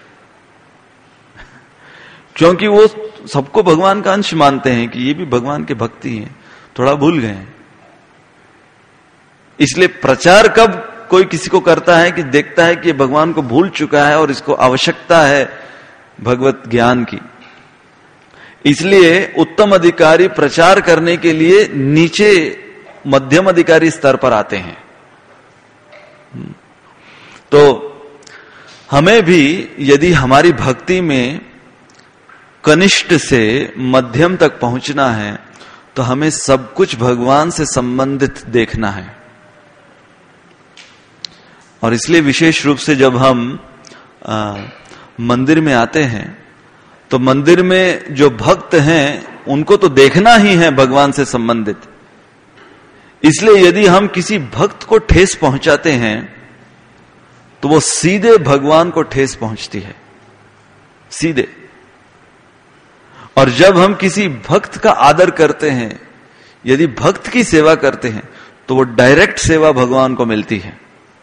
क्योंकि वो सबको भगवान का अंश मानते हैं कि ये भी भगवान के भक्ति हैं, थोड़ा भूल गए हैं। इसलिए प्रचार कब कोई किसी को करता है कि देखता है कि भगवान को भूल चुका है और इसको आवश्यकता है भगवत ज्ञान की। इसलिए उत्तम अधिकारी प्रचार करने के लिए नीचे मध्यम अधिकारी स्तर पर आते हैं। तो हमें भी यदि हमारी भक्ति में कनिष्ठ से मध्यम तक पहुंचना है तो हमें सब कुछ भगवान से संबंधित देखना है। और इसलिए विशेष रूप से जब हम आ, मंदिर में आते हैं तो मंदिर में जो भक्त हैं उनको तो देखना ही है भगवान से संबंधित। इसलिए यदि हम किसी भक्त को ठेस पहुंचाते हैं तो वो सीधे भगवान को ठेस पहुंचती है, सीधे। और जब हम किसी भक्त का आदर करते हैं, यदि भक्त की सेवा करते हैं, तो वो डायरेक्ट सेवा भगवान को मिलती है।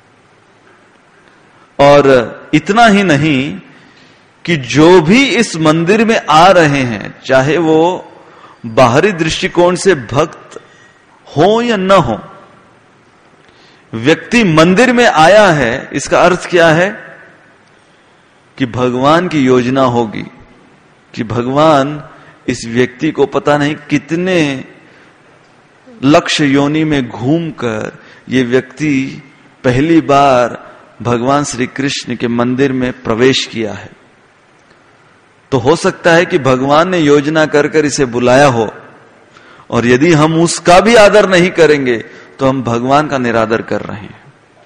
और इतना ही नहीं कि जो भी इस मंदिर में आ रहे हैं, चाहे वो बाहरी दृष्टिकोण से भक्त हो या न हो, व्यक्ति मंदिर में आया है, इसका अर्थ क्या है कि भगवान की योजना होगी कि भगवान इस व्यक्ति को पता नहीं कितने लक्ष्य योनि में घूमकर ये व्यक्ति पहली बार भगवान श्री कृष्ण के मंदिर में प्रवेश किया है। तो हो सकता है कि भगवान ने योजना कर कर इसे बुलाया हो, और यदि हम उसका भी आदर नहीं करेंगे तो हम भगवान का निरादर कर रहे हैं।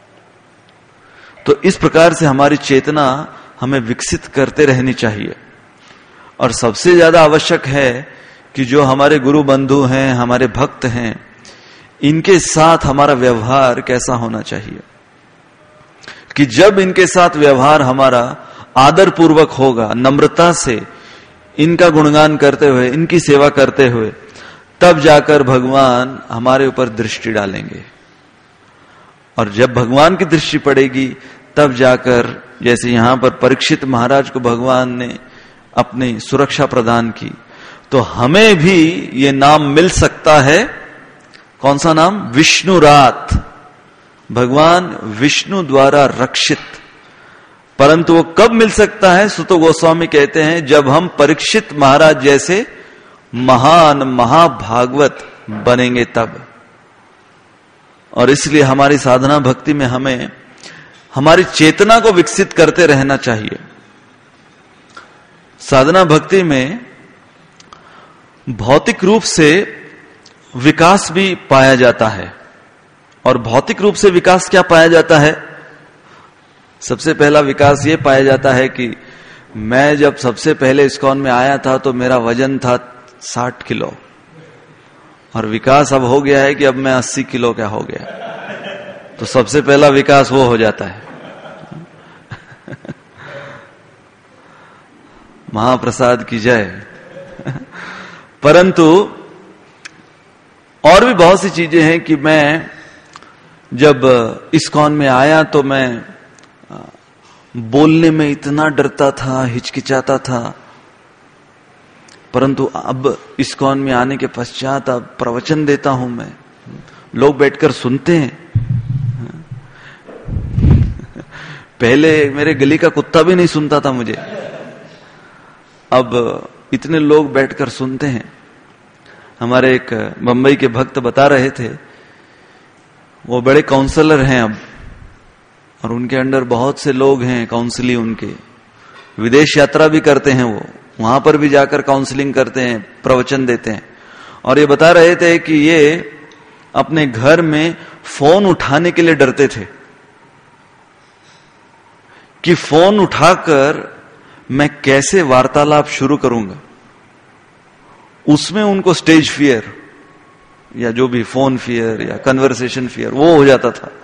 तो इस प्रकार से हमारी चेतना हमें विकसित करते रहनी चाहिए। और सबसे ज्यादा आवश्यक है कि जो हमारे गुरु बंधु हैं, हमारे भक्त हैं, इनके साथ हमारा व्यवहार कैसा होना चाहिए कि जब इनके साथ व्यवहार हमारा आदर पूर्वक होगा, नम्रता से इनका गुणगान करते हुए, इनकी सेवा करते हुए, तब जाकर भगवान हमारे ऊपर दृष्टि डालेंगे। और जब भगवान की दृष्टि पड़ेगी तब जाकर, जैसे यहां पर परीक्षित महाराज को भगवान ने अपनी सुरक्षा प्रदान की, तो हमें भी ये नाम मिल सकता है। कौन सा नाम? विष्णुरात, भगवान विष्णु द्वारा रक्षित। परंतु वो कब मिल सकता है? सुतो गोस्वामी कहते हैं, जब हम परीक्षित महाराज जैसे महान महाभागवत बनेंगे तब। और इसलिए हमारी साधना भक्ति में हमें हमारी चेतना को विकसित करते रहना चाहिए। साधना भक्ति में भौतिक रूप से विकास भी पाया जाता है। और भौतिक रूप से विकास क्या पाया जाता है? सबसे पहला विकास यह पाया जाता है कि मैं जब सबसे पहले इस्कॉन में आया था तो मेरा वजन था साठ किलो, और विकास अब हो गया है कि अब मैं अस्सी किलो का हो गया। तो सबसे पहला विकास वो हो जाता है। महाप्रसाद की जय। परंतु और भी बहुत सी चीजें हैं कि मैं जब इस्कॉन में आया तो मैं बोलने में इतना डरता था, हिचकिचाता था, परंतु अब इस्कॉन में आने के पश्चात अब प्रवचन देता हूं मैं, लोग बैठकर सुनते हैं। पहले मेरे गली का कुत्ता भी नहीं सुनता था मुझे, अब इतने लोग बैठकर सुनते हैं। हमारे एक बंबई के भक्त बता रहे थे, वो बड़े काउंसलर हैं अब, और उनके अंडर बहुत से लोग हैं, काउंसली उनके, विदेश यात्रा भी करते हैं, वो वहां पर भी जाकर काउंसलिंग करते हैं, प्रवचन देते हैं। और ये बता रहे थे कि ये अपने घर में फोन उठाने के लिए डरते थे कि फोन उठाकर मैं कैसे वार्तालाप शुरू करूंगा। उसमें उनको स्टेज फियर या जो भी फोन फियर या कन्वर्सेशन फियर वो हो जाता था।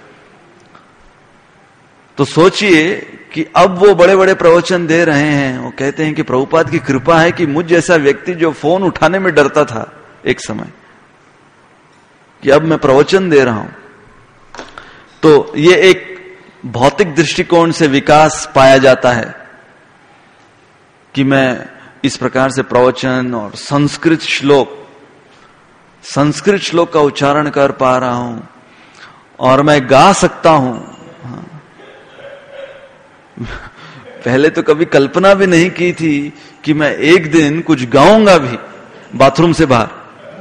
तो सोचिए कि अब वो बड़े बड़े प्रवचन दे रहे हैं, वो कहते हैं कि प्रभुपाद की कृपा है कि मुझ जैसा व्यक्ति जो फोन उठाने में डरता था एक समय, कि अब मैं प्रवचन दे रहा हूं। तो ये एक भौतिक दृष्टिकोण से विकास पाया जाता है कि मैं इस प्रकार से प्रवचन और संस्कृत श्लोक संस्कृत श्लोक का उच्चारण कर पा रहा हूं और मैं गा सकता हूं। पहले तो कभी कल्पना भी नहीं की थी कि मैं एक दिन कुछ गाऊंगा भी बाथरूम से बाहर,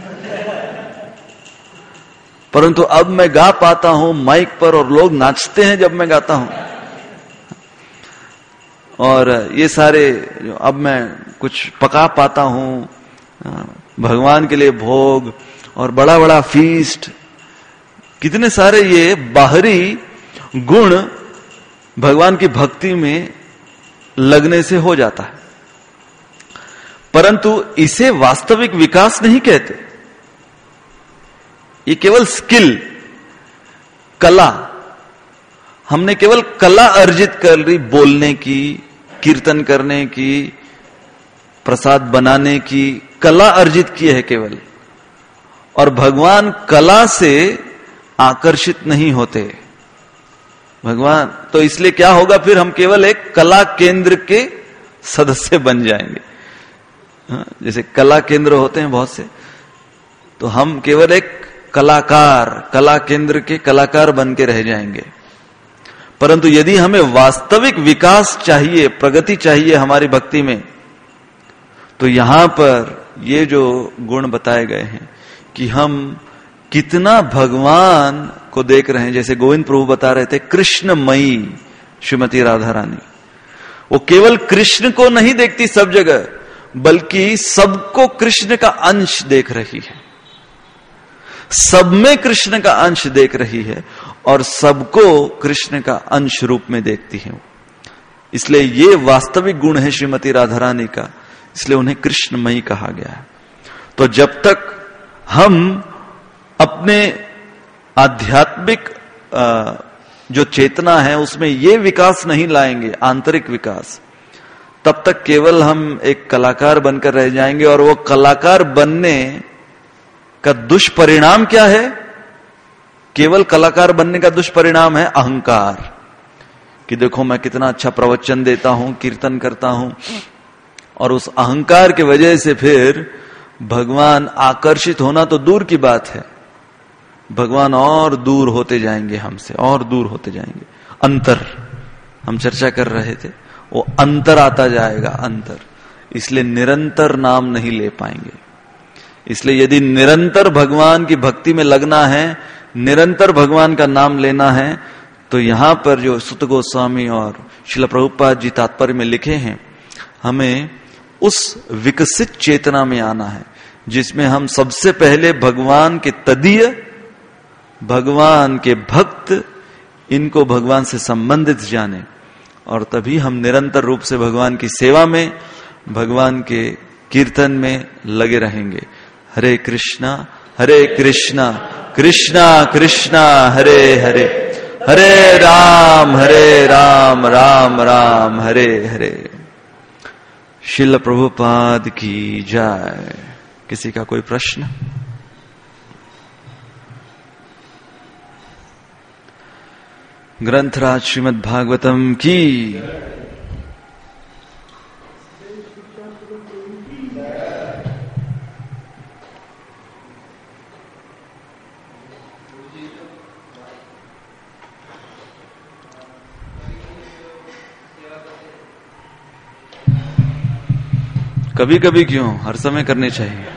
परंतु अब मैं गा पाता हूं माइक पर और लोग नाचते हैं जब मैं गाता हूं। और ये सारे अब मैं कुछ पका पाता हूं भगवान के लिए भोग और बड़ा बड़ा फीस्ट, कितने सारे ये बाहरी गुण भगवान की भक्ति में लगने से हो जाता है। परंतु इसे वास्तविक विकास नहीं कहते, ये केवल स्किल, कला, हमने केवल कला अर्जित कर ली, बोलने की, कीर्तन करने की, प्रसाद बनाने की कला अर्जित की है केवल। और भगवान कला से आकर्षित नहीं होते भगवान। तो इसलिए क्या होगा फिर, हम केवल एक कला केंद्र के सदस्य बन जाएंगे। जैसे कला केंद्र होते हैं बहुत से, तो हम केवल एक कलाकार, कला केंद्र के कलाकार बन के रह जाएंगे। परंतु यदि हमें वास्तविक विकास चाहिए, प्रगति चाहिए हमारी भक्ति में, तो यहां पर ये जो गुण बताए गए हैं कि हम कितना भगवान को देख रहे हैं। जैसे गोविंद प्रभु बता रहे थे, कृष्णमयी श्रीमती राधा रानी, वो केवल कृष्ण को नहीं देखती सब जगह, बल्कि सबको कृष्ण का अंश देख रही है, सब में कृष्ण का अंश देख रही है और सबको कृष्ण का अंश रूप में देखती है। इसलिए ये वास्तविक गुण है श्रीमती राधा रानी का, इसलिए उन्हें कृष्णमयी कहा गया है। तो जब तक हम अपने आध्यात्मिक जो चेतना है उसमें ये विकास नहीं लाएंगे, आंतरिक विकास, तब तक केवल हम एक कलाकार बनकर रह जाएंगे। और वो कलाकार बनने का दुष्परिणाम क्या है? केवल कलाकार बनने का दुष्परिणाम है अहंकार, कि देखो मैं कितना अच्छा प्रवचन देता हूं, कीर्तन करता हूं, और उस अहंकार के वजह से फिर भगवान आकर्षित होना तो दूर की बात है, भगवान और दूर होते जाएंगे हमसे, और दूर होते जाएंगे। अंतर हम चर्चा कर रहे थे, वो अंतर आता जाएगा, अंतर। इसलिए निरंतर नाम नहीं ले पाएंगे। इसलिए यदि निरंतर भगवान की भक्ति में लगना है, निरंतर भगवान का नाम लेना है, तो यहां पर जो सुत गोस्वामी और श्रील प्रभुपाद जी तात्पर्य में लिखे हैं, हमें उस विकसित चेतना में आना है जिसमें हम सबसे पहले भगवान के तदीय, भगवान के भक्त, इनको भगवान से संबंधित जाने, और तभी हम निरंतर रूप से भगवान की सेवा में, भगवान के कीर्तन में लगे रहेंगे। हरे कृष्णा हरे कृष्णा कृष्णा कृष्णा हरे हरे, हरे राम हरे राम राम राम हरे हरे। श्रील प्रभुपाद की जय। किसी का कोई प्रश्न? ग्रंथराज श्रीमद् भागवतम की। कभी कभी क्यों, हर समय करने चाहिए।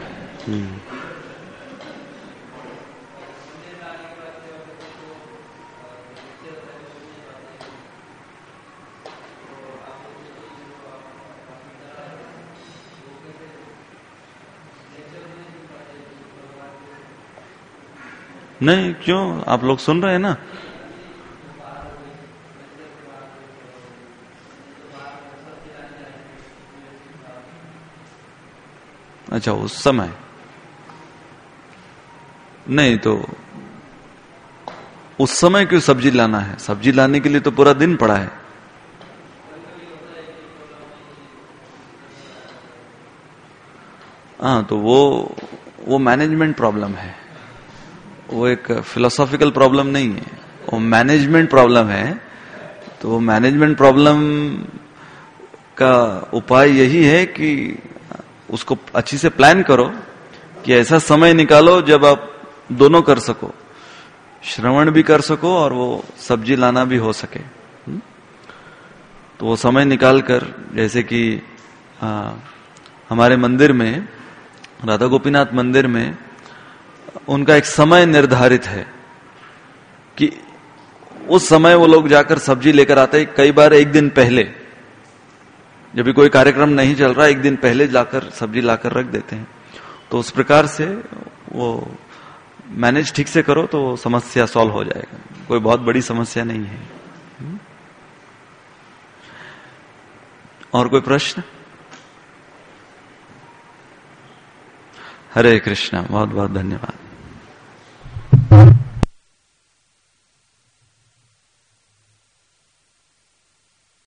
नहीं, क्यों? आप लोग सुन रहे हैं ना? अच्छा, उस समय नहीं, तो उस समय क्यों सब्जी लाना है? सब्जी लाने के लिए तो पूरा दिन पड़ा है। हाँ, तो वो वो मैनेजमेंट प्रॉब्लम है, वो एक फिलोसॉफिकल प्रॉब्लम नहीं है, वो मैनेजमेंट प्रॉब्लम है। तो वो मैनेजमेंट प्रॉब्लम का उपाय यही है कि उसको अच्छी से प्लान करो, कि ऐसा समय निकालो जब आप दोनों कर सको, श्रवण भी कर सको और वो सब्जी लाना भी हो सके। तो वो समय निकाल कर, जैसे कि आ, हमारे मंदिर में, राधा गोपीनाथ मंदिर में, उनका एक समय निर्धारित है कि उस समय वो लोग जाकर सब्जी लेकर आते हैं। कई बार एक दिन पहले, जब भी कोई कार्यक्रम नहीं चल रहा, एक दिन पहले जाकर सब्जी लाकर रख देते हैं। तो उस प्रकार से वो मैनेज ठीक से करो तो समस्या सॉल्व हो जाएगा, कोई बहुत बड़ी समस्या नहीं है। और कोई प्रश्न? हरे कृष्णा, बहुत बहुत धन्यवाद।